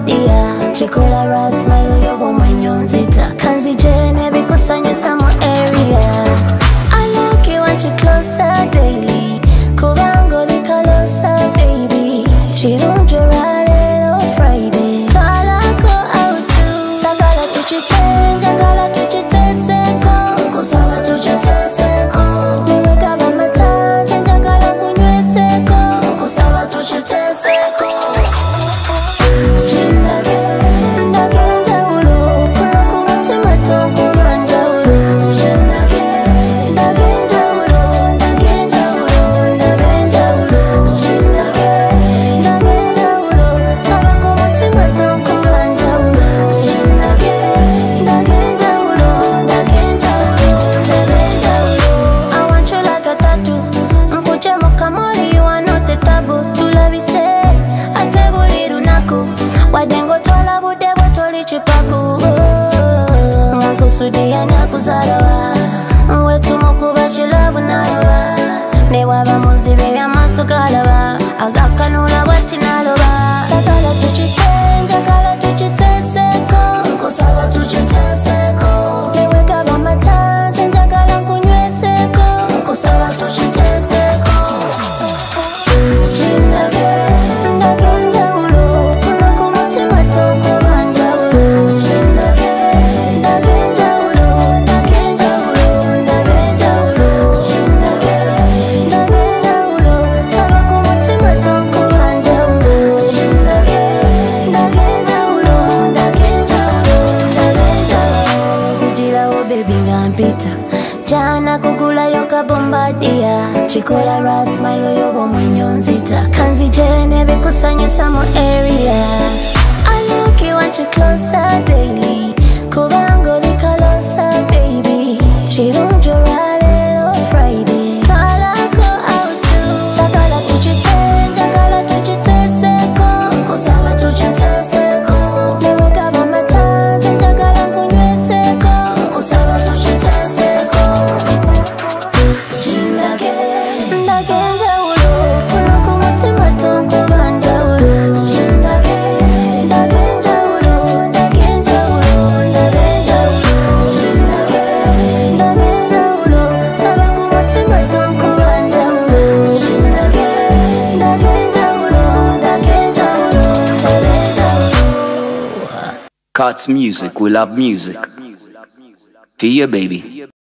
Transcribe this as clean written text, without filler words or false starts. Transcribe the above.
bombardier chikola ras mayo yobo manyonzita kanzi jene bikusanyusa mu area. I like it when you closer daily kubango likalosa baby chirunjo rale on Friday talako out sagala tuchitenga gala tuchiteseko kusaba tuchiteseko niweka bamata zenga gala kunyweseko kusaba tuchiteseko. Wadengo twala bude botoli chipaku Ngakusudia nakuzalawa Wetu mukuba chilabu naloba Newaba muzibe ya maso galaba Agakanula wati naloba Sagala tuchitenga gala tuchiteseko Kusaba tuchiteseko Neweka bamata zenja gala kunyweseko Kusaba tuchiteseko. Jana kukula yoka bombardier chikola ras mayo yobo manyonzita kanzi jene bikusanyusa mu area. I like it when you closer daily kubango likalosa baby chirunjo rale on Friday talako out sagala tuchitenga gala tuchiteseko kusaba tuchiteseko neweka bamata zenja gala kunyweseko kusaba tuchiteseko. Cuts music, we love music. For you, baby.